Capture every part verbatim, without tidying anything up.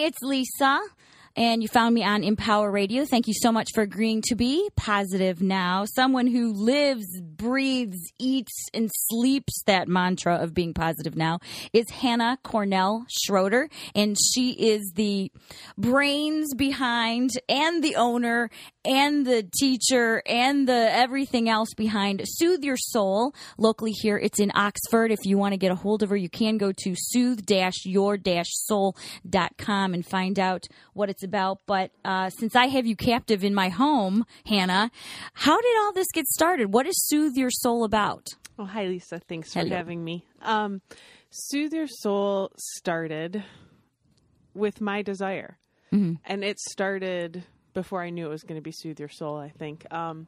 it's Lisa, and you found me on Empower Radio. Thank you so much for agreeing to be positive now. Someone who lives, breathes, eats, and sleeps that mantra of being positive now is Hannah Cornell Schroeder, and she is the brains behind and the owner and the teacher and the everything else behind Soothe Your Soul. Locally here, it's in Oxford. If you want to get a hold of her, you can go to soothe dash your dash soul dot com and find out what it's about. But uh, since I have you captive in my home, Hannah, how did all this get started? What is Soothe Your Soul about? Oh, hi, Lisa. Thanks for Hello. having me. Um, Soothe Your Soul started with my desire. Mm-hmm. And it started before I knew it was going to be Soothe Your Soul, I think. Um,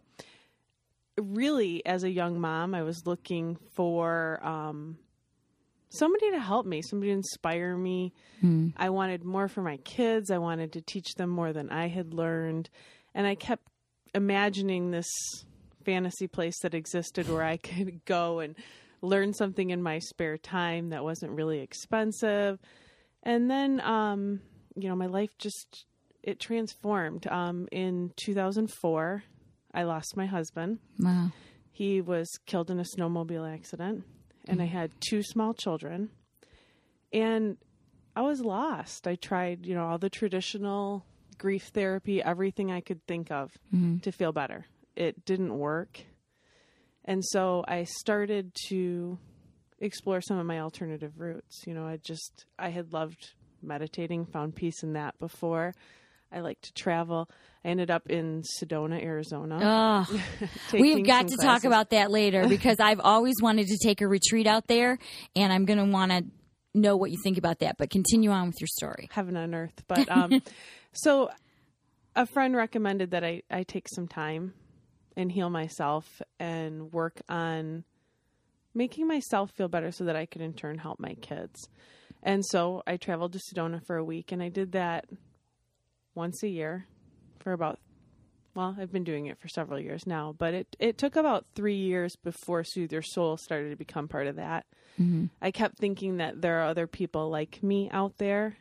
really, as a young mom, I was looking for um, somebody to help me, somebody to inspire me. Mm. I wanted more for my kids. I wanted to teach them more than I had learned. And I kept imagining this fantasy place that existed where I could go and learn something in my spare time that wasn't really expensive. And then, um, you know, my life just... it transformed. Um, in two thousand four, I lost my husband. Wow. He was killed in a snowmobile accident, and I had two small children. And I was lost. I tried, you know, all the traditional grief therapy, everything I could think of mm-hmm. to feel better. It didn't work. And so I started to explore some of my alternative routes. You know, I just, I had loved meditating, found peace in that before. I like to travel. I ended up in Sedona, Arizona. Oh, we've got to classes. talk about that later because I've always wanted to take a retreat out there, and I'm going to want to know what you think about that. But continue on with your story. Heaven on earth. But um, so a friend recommended that I, I take some time and heal myself and work on making myself feel better so that I could in turn help my kids. And so I traveled to Sedona for a week, and I did that once a year for about, well, I've been doing it for several years now, but it, it took about three years before Soothe Your Soul started to become part of that. Mm-hmm. I kept thinking that there are other people like me out there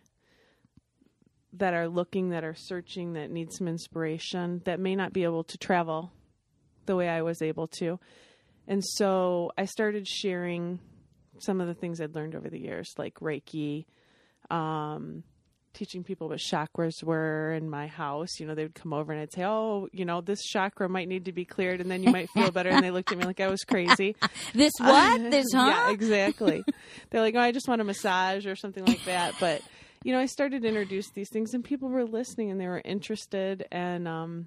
that are looking, that are searching, that need some inspiration, that may not be able to travel the way I was able to. And so I started sharing some of the things I'd learned over the years, like Reiki, um, teaching people what chakras were in my house. You know, they would come over and I'd say, oh, you know, this chakra might need to be cleared and then you might feel better. And they looked at me like I was crazy. This what? Uh, this, huh? Yeah, exactly. They're like, oh, I just want a massage or something like that. But, you know, I started to introduce these things and people were listening and they were interested. And um,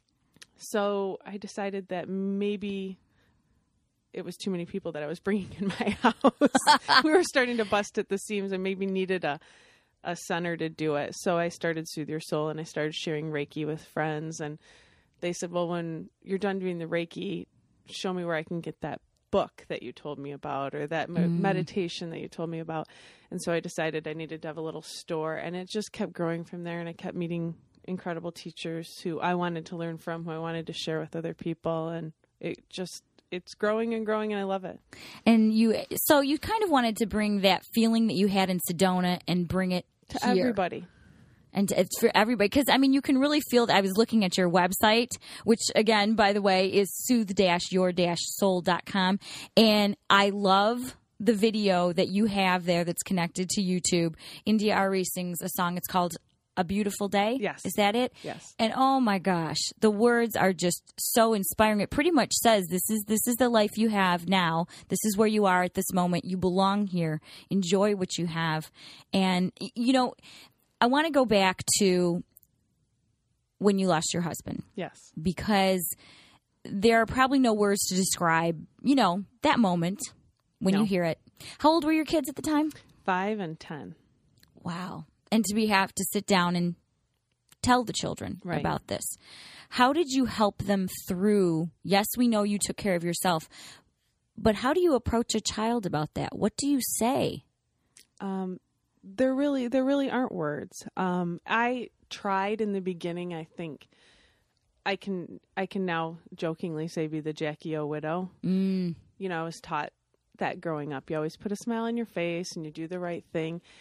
so I decided that maybe it was too many people that I was bringing in my house. We were starting to bust at the seams and maybe needed a a center to do it. So I started Soothe Your Soul and I started sharing Reiki with friends. And they said, well, when you're done doing the Reiki, show me where I can get that book that you told me about or that mm. meditation that you told me about. And so I decided I needed to have a little store, and it just kept growing from there. And I kept meeting incredible teachers who I wanted to learn from, who I wanted to share with other people. And it just, it's growing and growing, and I love it. And you, so you kind of wanted to bring that feeling that you had in Sedona and bring it to here. Everybody. And it's for everybody. Because, I mean, you can really feel that. I was looking at your website, which, again, by the way, is soothe dash your dash soul dot com. And I love the video that you have there that's connected to YouTube. India Ari sings a song. It's called A Beautiful Day. Yes. Is that it? Yes. And oh my gosh, the words are just so inspiring. It pretty much says this is this is the life you have now. This is where you are at this moment. You belong here. Enjoy what you have. And you know, I want to go back to when you lost your husband. Yes. Because there are probably no words to describe, you know, that moment when no. you hear it. How old were your kids at the time? Five and ten. Wow. And to be have to sit down and tell the children right. about this. How did you help them through? Yes, we know you took care of yourself, but how do you approach a child about that? What do you say? Um, there really, there really aren't words. Um, I tried in the beginning. I think I can, I can now jokingly say be the Jackie O widow. Mm. You know, I was taught that growing up. You always put a smile on your face and you do the right thing.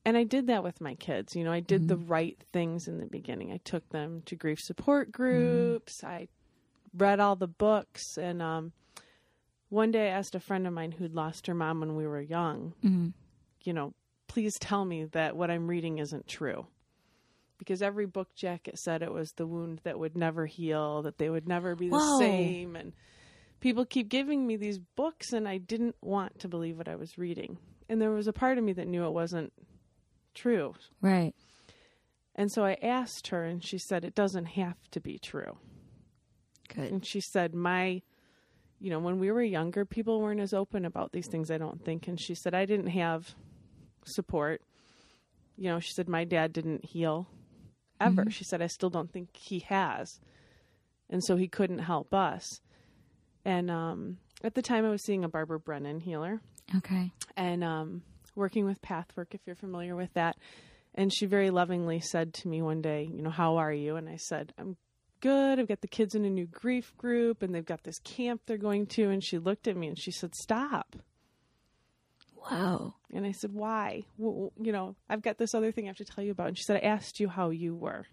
and I did that with my kids. You know, I did mm-hmm. the right things in the beginning. I took them to grief support groups. Mm-hmm. I read all the books. And um, one day I asked a friend of mine who'd lost her mom when we were young, mm-hmm. you know, please tell me that what I'm reading isn't true. Because every book jacket said it was the wound that would never heal, that they would never be the Whoa. same. And people keep giving me these books, and I didn't want to believe what I was reading. And there was a part of me that knew it wasn't true. Right. And so I asked her, and she said, it doesn't have to be true. Good. And she said, my, you know, when we were younger, people weren't as open about these things, I don't think. And she said, I didn't have support. You know, she said, my dad didn't heal ever. Mm-hmm. She said, I still don't think he has. And so he couldn't help us. And um, at the time I was seeing a Barbara Brennan healer. Okay. And um, working with Pathwork, if you're familiar with that. And she very lovingly said to me one day, you know, how are you? And I said, I'm good. I've got the kids in a new grief group, and they've got this camp they're going to. And she looked at me and she said, stop. Wow. And I said, why? Well, you know, I've got this other thing I have to tell you about. And she said, I asked you how you were.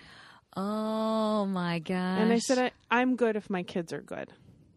Oh, my gosh. And I said, I, I'm good if my kids are good.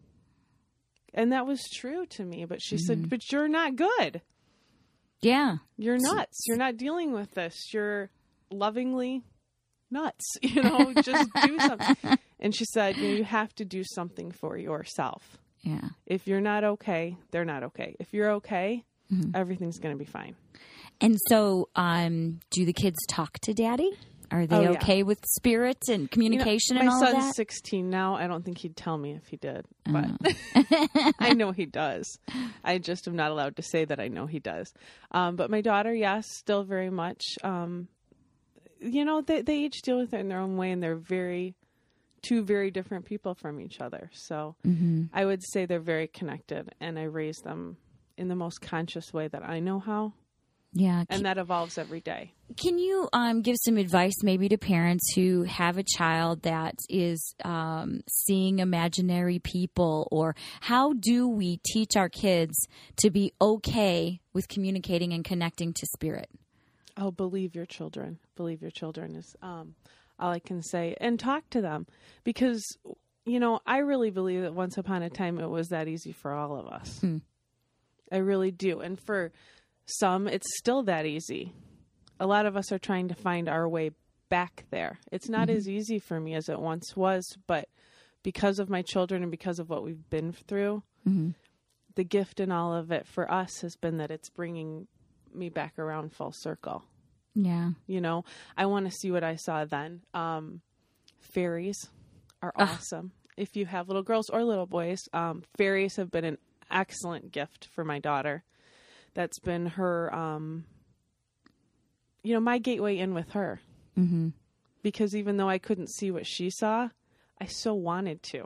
And that was true to me. But she mm-hmm. said, but you're not good. Yeah. You're nuts. You're not dealing with this. You're lovingly nuts. You know, just do something. And she said, you know, you have to do something for yourself. Yeah. If you're not okay, they're not okay. If you're okay, mm-hmm. everything's going to be fine. And so, um, do the kids talk to Daddy? Are they oh, okay yeah. with spirit and communication you know, and all of that? My son's sixteen now. I don't think he'd tell me if he did, but oh. I know he does. I just am not allowed to say that I know he does. Um, but my daughter, yes, still very much. Um, you know, they, they each deal with it in their own way, and they're very, two very different people from each other. So mm-hmm. I would say they're very connected, and I raise them in the most conscious way that I know how. Yeah. And that evolves every day. Can you um, give some advice maybe to parents who have a child that is um, seeing imaginary people, or how do we teach our kids to be okay with communicating and connecting to spirit? Oh, believe your children. Believe your children is um, all I can say. And talk to them, because, you know, I really believe that once upon a time it was that easy for all of us. Hmm. I really do. And for some, it's still that easy. A lot of us are trying to find our way back there. It's not mm-hmm. as easy for me as it once was, but because of my children and because of what we've been through, mm-hmm. the gift in all of it for us has been that it's bringing me back around full circle. Yeah. You know, I want to see what I saw then. Um, fairies are awesome. Ugh. If you have little girls or little boys, um, fairies have been an excellent gift for my daughter. That's been her, um, you know, my gateway in with her. Mm-hmm. Because even though I couldn't see what she saw, I so wanted to.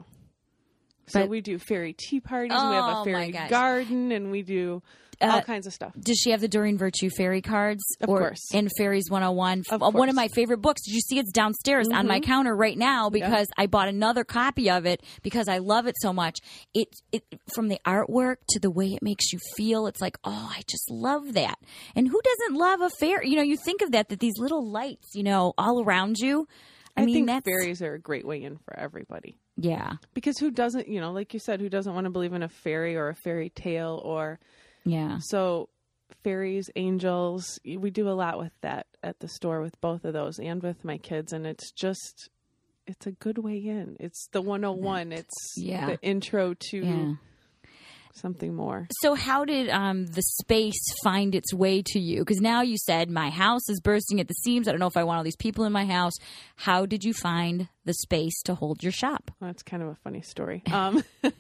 So but, we do fairy tea parties. Oh, we have a fairy garden, and we do all uh, kinds of stuff. Does she have the Doreen Virtue fairy cards? Of or course. In Fairies one oh one. Of One course. of my favorite books. Did you see it's downstairs mm-hmm. on my counter right now because yeah. I bought another copy of it because I love it so much. It, it from the artwork to the way it makes you feel, it's like, oh, I just love that. And who doesn't love a fairy? You know, you think of that, that these little lights, you know, all around you. I, I mean, think that's... fairies are a great way in for everybody. Yeah. Because who doesn't, you know, like you said, who doesn't want to believe in a fairy or a fairy tale or... Yeah. So fairies, angels, we do a lot with that at the store with both of those and with my kids. And it's just, it's a good way in. It's the one oh one. It's yeah. the intro to... Yeah. Something more. So how did um, the space find its way to you? Because now you said, my house is bursting at the seams. I don't know if I want all these people in my house. How did you find the space to hold your shop? Well, that's kind of a funny story. Um,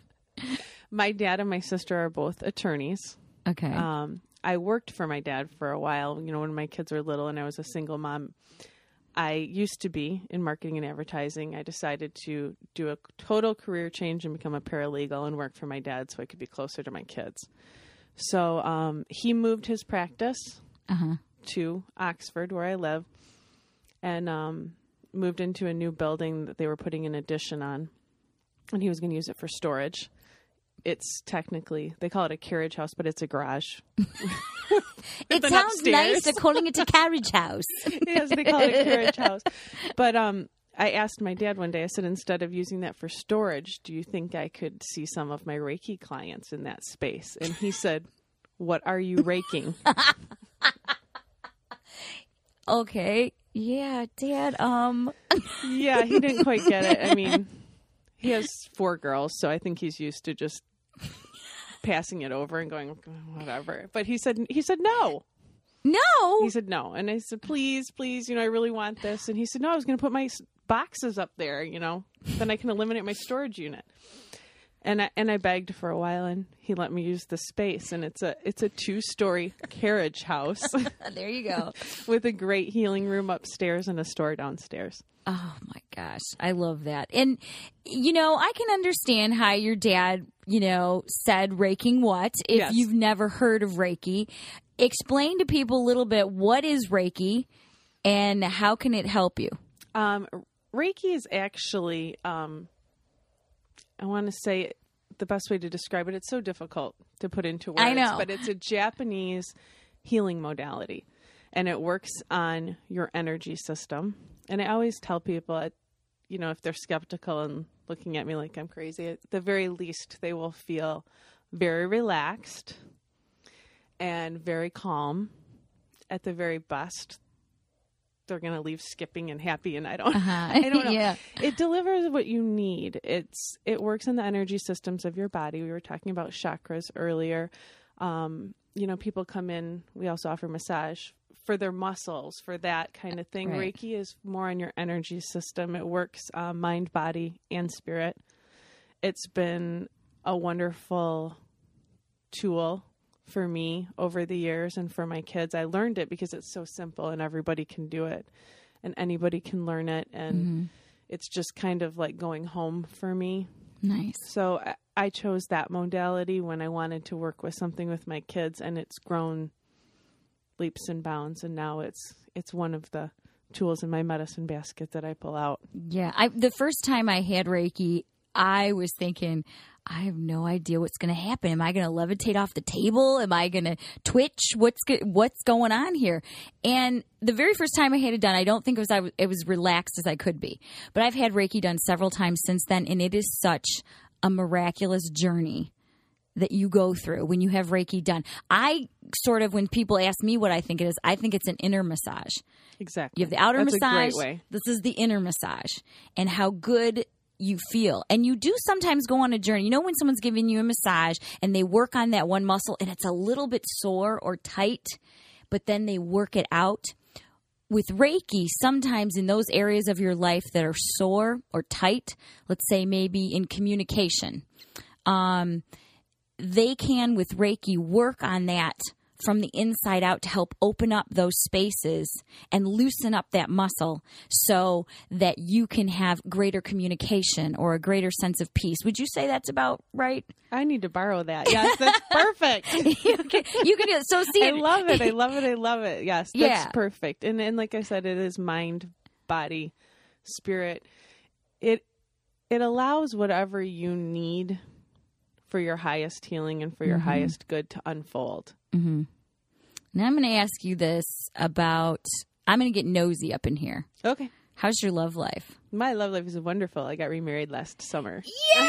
my dad and my sister are both attorneys. Okay. Um, I worked for my dad for a while, you know, when my kids were little and I was a single mom. I used to be in marketing and advertising. I decided to do a total career change and become a paralegal and work for my dad so I could be closer to my kids. So um, he moved his practice uh-huh. to Oxford, where I live, and um, moved into a new building that they were putting an addition on. And he was going to use it for storage. it's technically, they call it a carriage house, but it's a garage. It sounds upstairs. nice. They're calling it a carriage house. Yes, they call it a carriage house. But um, I asked my dad one day, I said, instead of using that for storage, do you think I could see some of my Reiki clients in that space? And he said, what are you raking? Okay. Yeah, Dad. Um. Yeah, he didn't quite get it. I mean, he has four girls, so I think he's used to just passing it over and going, whatever. But he said, he said, no. No. He said, no. And I said, please, please, you know, I really want this. And he said, no, I was going to put my boxes up there, you know, then I can eliminate my storage unit. And I, and I begged for a while, and he let me use the space. And it's a it's a two-story carriage house. There you go. With a great healing room upstairs and a store downstairs. Oh, my gosh. I love that. And, you know, I can understand how your dad, you know, said raking what if Yes. you've never heard of Reiki. Explain to people a little bit, what is Reiki and how can it help you? Um, Reiki is actually... Um, I want to say the best way to describe it, it's so difficult to put into words. I know. But it's a Japanese healing modality, and it works on your energy system. And I always tell people, you know, if they're skeptical and looking at me like I'm crazy, at the very least, they will feel very relaxed and very calm. At the very best, they're going to leave skipping and happy, and I don't, Uh-huh. I don't know. Yeah. It delivers what you need. It's, it works in the energy systems of your body. We were talking about chakras earlier. Um, you know, people come in, we also offer massage for their muscles, for that kind of thing. Right. Reiki is more on your energy system. It works uh, mind, body, and spirit. It's been a wonderful tool for me over the years and for my kids. I learned it because it's so simple and everybody can do it and anybody can learn it. And Mm-hmm. it's just kind of like going home for me. Nice. So I, I chose that modality when I wanted to work with something with my kids, and it's grown leaps and bounds. And now it's, it's one of the tools in my medicine basket that I pull out. Yeah. I, the first time I had Reiki, I was thinking, I have no idea what's going to happen. Am I going to levitate off the table? Am I going to twitch? What's go- what's going on here? And the very first time I had it done, I don't think it was I w- it was relaxed as I could be. But I've had Reiki done several times since then, and it is such a miraculous journey that you go through when you have Reiki done. I sort of, when people ask me what I think it is, I think it's an inner massage. Exactly. You have the outer That's massage. a great way. This is the inner massage, and how good you feel. And you do sometimes go on a journey. You know, when someone's giving you a massage and they work on that one muscle and it's a little bit sore or tight, but then they work it out. With Reiki, sometimes in those areas of your life that are sore or tight, let's say maybe in communication, um, they can, with Reiki, work on that from the inside out to help open up those spaces and loosen up that muscle so that you can have greater communication or a greater sense of peace. Would you say that's about right? I need to borrow that. Yes, that's perfect. you, can, you can do it. So see, I love it. I love it. I love it. Yes, that's Yeah. perfect. And and like I said, it is mind, body, spirit. It it allows whatever you need for your highest healing and for your Mm-hmm. highest good to unfold. Mm-hmm. Now I'm going to ask you this about, I'm going to get nosy up in here. Okay. How's your love life? My love life is wonderful. I got remarried last summer. Yay!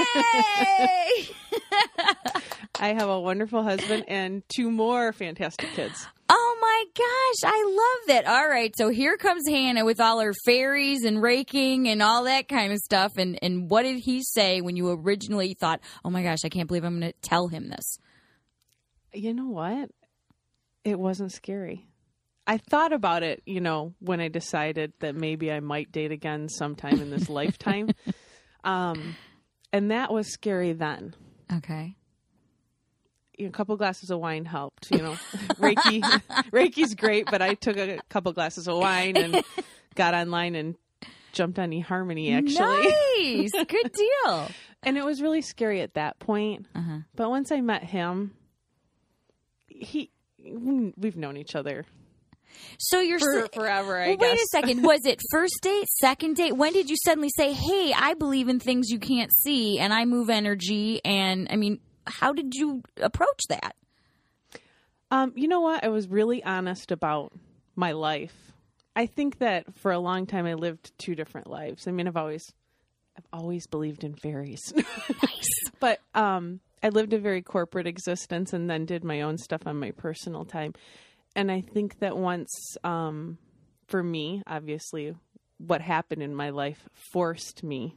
I have a wonderful husband and two more fantastic kids. Oh my gosh, I love that. All right, so here comes Hannah with all her fairies and raking and all that kind of stuff. And, and what did he say when you originally thought, oh my gosh, I can't believe I'm going to tell him this? You know what? It wasn't scary. I thought about it, you know, when I decided that maybe I might date again sometime in this lifetime. Um, and that was scary then. Okay. You know, a couple glasses of wine helped, you know. Reiki, Reiki's great, but I took a couple glasses of wine and got online and jumped on eHarmony, actually. Nice. Good deal. And it was really scary at that point. Uh-huh. But once I met him, he, we've known each other So you're for, s- forever, I well, guess. wait a second. Was it first date, second date? When did you suddenly say, hey, I believe in things you can't see and I move energy? And I mean, how did you approach that? Um, you know what? I was really honest about my life. I think that for a long time I lived two different lives. I mean, I've always, I've always believed in fairies. Nice. But um, I lived a very corporate existence and then did my own stuff on my personal time. And I think that once, um, for me, obviously, what happened in my life forced me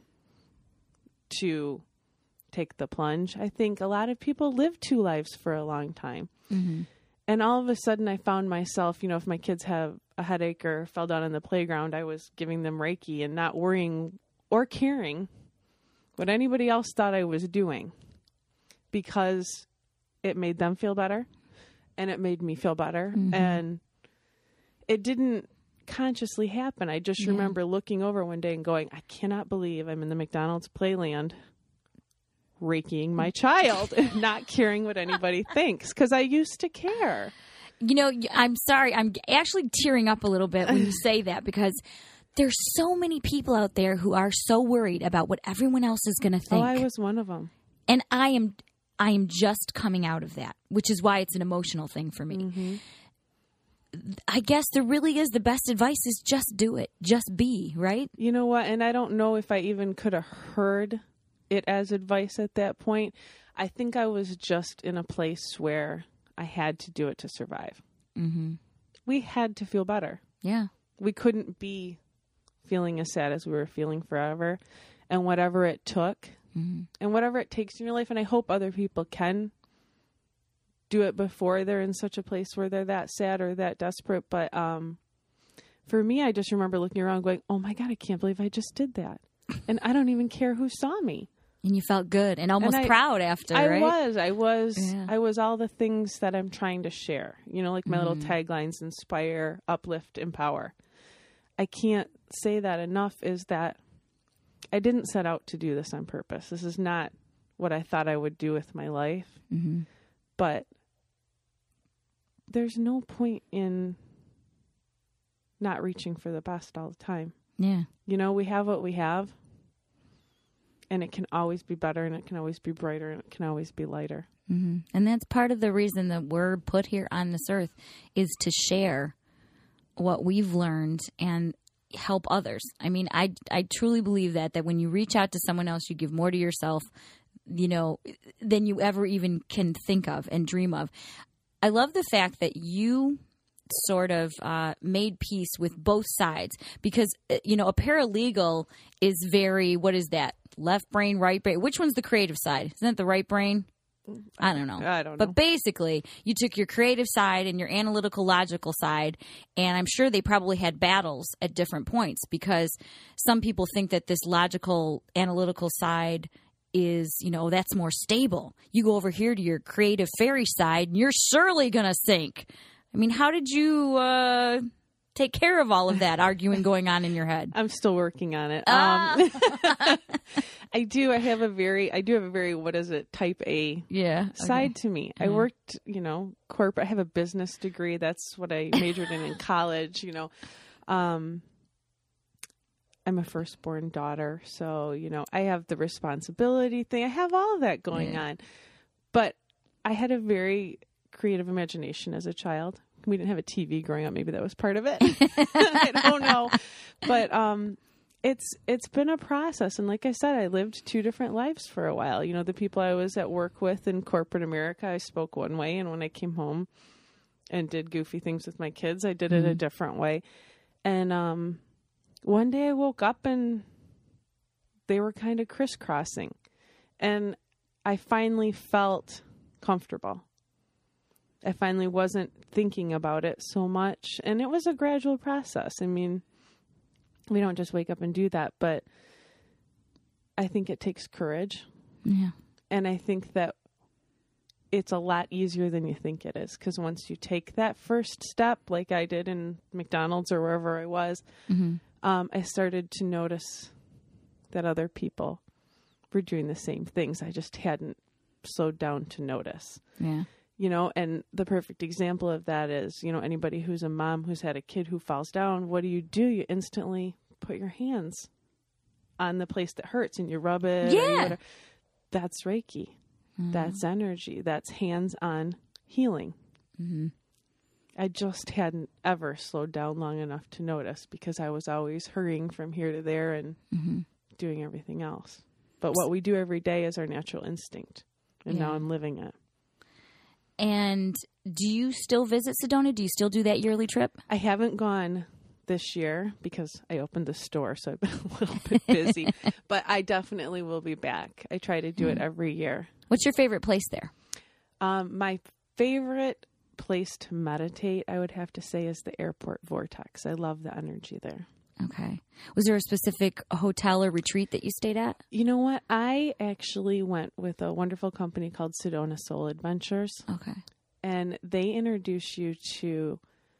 to take the plunge. I think a lot of people live two lives for a long time. Mm-hmm. And all of a sudden I found myself, you know, if my kids have a headache or fell down on the playground, I was giving them Reiki and not worrying or caring what anybody else thought I was doing, because it made them feel better and it made me feel better. Mm-hmm. And it didn't consciously happen. I just yeah. remember looking over one day and going, I cannot believe I'm in the McDonald's playland Reikiing my child and not caring what anybody thinks, because I used to care. You know, I'm sorry. I'm actually tearing up a little bit when you say that, because there's so many people out there who are so worried about what everyone else is going to think. Oh, I was one of them. And I am I am just coming out of that, which is why it's an emotional thing for me. Mm-hmm. I guess there really is, the best advice is just do it. Just be, right? You know what? And I don't know if I even could have heard it as advice at that point. I think I was just in a place where I had to do it to survive. Mm-hmm. We had to feel better. Yeah. We couldn't be feeling as sad as we were feeling forever. And whatever it took, mm-hmm. and whatever it takes in your life, and I hope other people can do it before they're in such a place where they're that sad or that desperate. But um, for me, I just remember looking around going, oh my God, I can't believe I just did that. And I don't even care who saw me. And you felt good and almost and I, proud after, I right? was. I was. Yeah. I was all the things that I'm trying to share. You know, like my mm. little taglines: inspire, uplift, empower. I can't say that enough, is that I didn't set out to do this on purpose. This is not what I thought I would do with my life. Mm-hmm. But there's no point in not reaching for the best all the time. Yeah. You know, we have what we have. And it can always be better, and it can always be brighter, and it can always be lighter. Mm-hmm. And that's part of the reason that we're put here on this earth, is to share what we've learned and help others. I mean, I, I truly believe that, that when you reach out to someone else, you give more to yourself, you know, than you ever even can think of and dream of. I love the fact that you sort of uh, made peace with both sides, because, you know, a paralegal is very, what is that? Left brain, right brain. Which one's the creative side? Isn't it the right brain? I don't know. I don't know. But basically, you took your creative side and your analytical, logical side, and I'm sure they probably had battles at different points, because some people think that this logical, analytical side is, you know, that's more stable. You go over here to your creative fairy side, and you're surely going to sink. I mean, how did you uh, take care of all of that arguing going on in your head? I'm still working on it. Ah. Um, I do. I have a very, I do have a very, what is it, type A yeah, side okay. to me. Mm-hmm. I worked, you know, corporate. I have a business degree. That's what I majored in in college, you know. Um, I'm a firstborn daughter. So, you know, I have the responsibility thing. I have all of that going yeah. on. But I had a very creative imagination as a child. We didn't have a T V growing up. Maybe that was part of it. I don't know. But um, it's it's been a process. And like I said, I lived two different lives for a while. You know, the people I was at work with in corporate America, I spoke one way. And when I came home and did goofy things with my kids, I did mm-hmm. it a different way. And um, one day I woke up and they were kind of crisscrossing. And I finally felt comfortable. I finally wasn't thinking about it so much. And it was a gradual process. I mean, we don't just wake up and do that, but I think it takes courage. Yeah. And I think that it's a lot easier than you think it is. Because once you take that first step, like I did in McDonald's or wherever I was, mm-hmm. um, I started to notice that other people were doing the same things. I just hadn't slowed down to notice. Yeah. You know, and the perfect example of that is, you know, anybody who's a mom who's had a kid who falls down, what do you do? You instantly put your hands on the place that hurts and you rub it. Yeah. Or you whatever. That's Reiki. Mm-hmm. That's energy. That's hands-on healing. Mm-hmm. I just hadn't ever slowed down long enough to notice because I was always hurrying from here to there and mm-hmm. doing everything else. But what we do every day is our natural instinct. And yeah. now I'm living it. And do you still visit Sedona? Do you still do that yearly trip? I haven't gone this year because I opened the store, so I've been a little bit busy. But I definitely will be back. I try to do mm. it every year. What's your favorite place there? Um, my favorite place to meditate, I would have to say, is the airport vortex. I love the energy there. Okay. Was there a specific hotel or retreat that you stayed at? You know what? I actually went with a wonderful company called Sedona Soul Adventures. Okay. And they introduce you to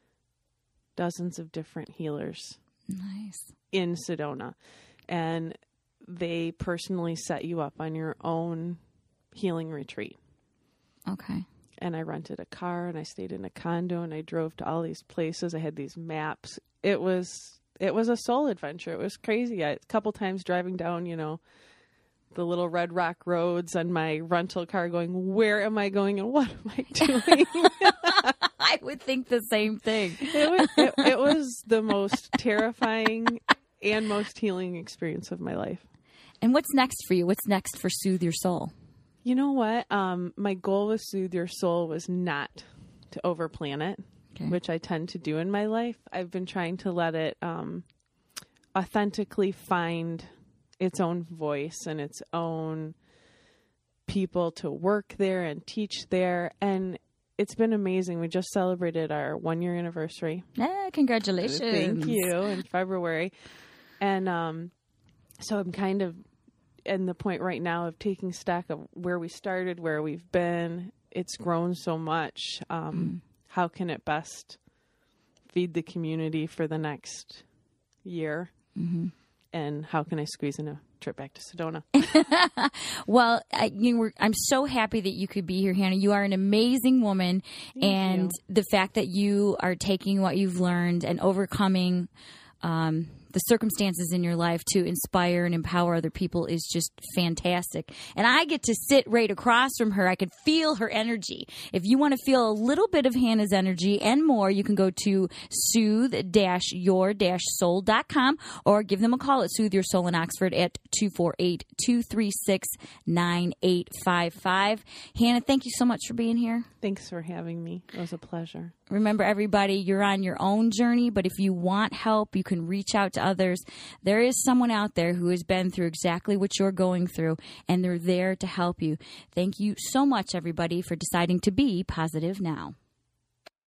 dozens of different healers. Nice. In Sedona. And they personally set you up on your own healing retreat. Okay. And I rented a car and I stayed in a condo and I drove to all these places. I had these maps. It was... It was a soul adventure. It was crazy. I, a couple times driving down, you know, the little red rock roads on my rental car going, where am I going and what am I doing? I would think the same thing. It was, it, it was the most terrifying and most healing experience of my life. And what's next for you? What's next for Soothe Your Soul? You know what? Um, my goal with Soothe Your Soul was not to overplan it. Okay. Which I tend to do in my life. I've been trying to let it um, authentically find its own voice and its own people to work there and teach there. And it's been amazing. We just celebrated our one-year anniversary. Ah, congratulations. Thank you, in February. And um, so I'm kind of in the point right now of taking stock of where we started, where we've been. It's grown so much. Um mm. How can it best feed the community for the next year? Mm-hmm. And how can I squeeze in a trip back to Sedona? Well, I, you were, I'm so happy that you could be here, Hannah. You are an amazing woman. Thank and you. The fact that you are taking what you've learned and overcoming um, the circumstances in your life to inspire and empower other people is just fantastic. And I get to sit right across from her. I can feel her energy. If you want to feel a little bit of Hannah's energy and more, you can go to soothe your soul dot com or give them a call at Soothe Your Soul in Oxford at two four eight, two three six, nine eight five five. Hannah, thank you so much for being here. Thanks for having me. It was a pleasure. Remember, everybody, you're on your own journey, but if you want help, you can reach out to others. There is someone out there who has been through exactly what you're going through, and they're there to help you. Thank you so much, everybody, for deciding to be positive now.